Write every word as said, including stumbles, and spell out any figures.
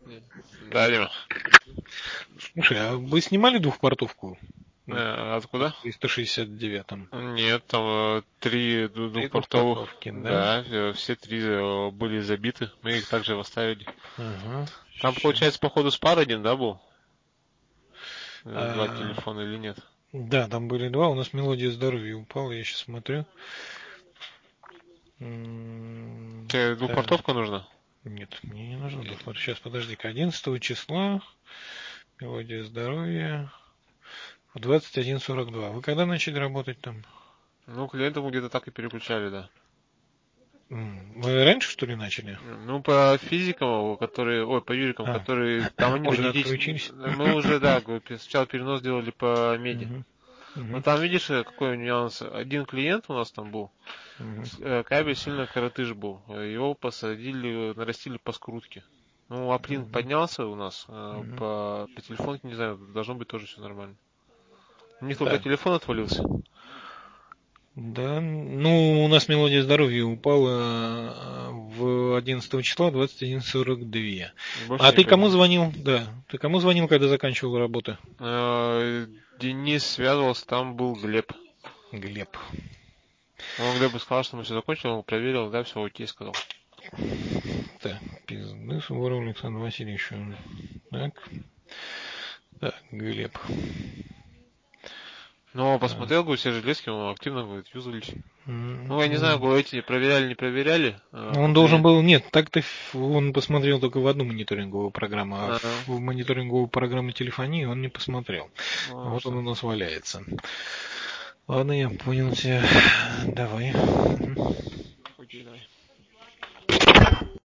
Да, Дима. Слушай, а вы снимали двухпортовку? Э, откуда? В триста шестьдесят девятом. Нет, там э, три ду- Три двухпортовых. двухпортовки, да? Да, э, все три э, были забиты. Мы их также оставили. Ага. Там, Щас. получается, походу спар один, да, был? Э, Два А, телефона или нет? Да, там были два. У нас мелодия здоровья упала, я сейчас смотрю. М, Тебе Так, двухпортовка нужна? нет, мне не нужно двухпортовка. Сейчас, подожди-ка. одиннадцатого числа мелодия здоровья в двадцать один сорок два. Вы когда начали работать там? Ну, клиентов мы где-то так и переключали, да. М, Вы раньше, что ли, начали? Ну, по физикам, которые, ой, по юрикам, А, которые, там они уже вредители. отключились? Мы уже, да, говорю, сначала перенос делали по меди. Мгм, Но мгм, там, видишь, э, какой нюанс. Один клиент у нас там был, мгм. с- э, кабель сильно коротыш был. Э, Его посадили, нарастили по скрутке. Ну, аплин Мгм. поднялся у нас, э, Мгм. по, по телефонке, не знаю, должно быть тоже все нормально. У них только Так, телефон отвалился. да, ну, у нас мелодия здоровья упала э, в одиннадцатого числа двадцать один сорок два. А Больше не ты кому поднял. звонил? Да, ты кому звонил, когда заканчивал работу? Э, Денис связывался, там был Глеб. Глеб. Он Глебу сказал, что мы все закончили, он проверил, да, все окей, сказал. Так, пизды, Суворов Александр Васильевич. Так, так, Глеб. Но Так. посмотрел, говорю, все железки, он активно, говорит, юзались. М, Ну, я не знаю, м. говорю, эти проверяли, не проверяли. э, Он должен Клиент. был, нет, так-то ф- он посмотрел только в одну мониторинговую программу, а Ага. в мониторинговую программу телефонии он не посмотрел. Ну, Вот он у что? нас валяется. Ладно, я понял тебя. Давай. Окей, давай.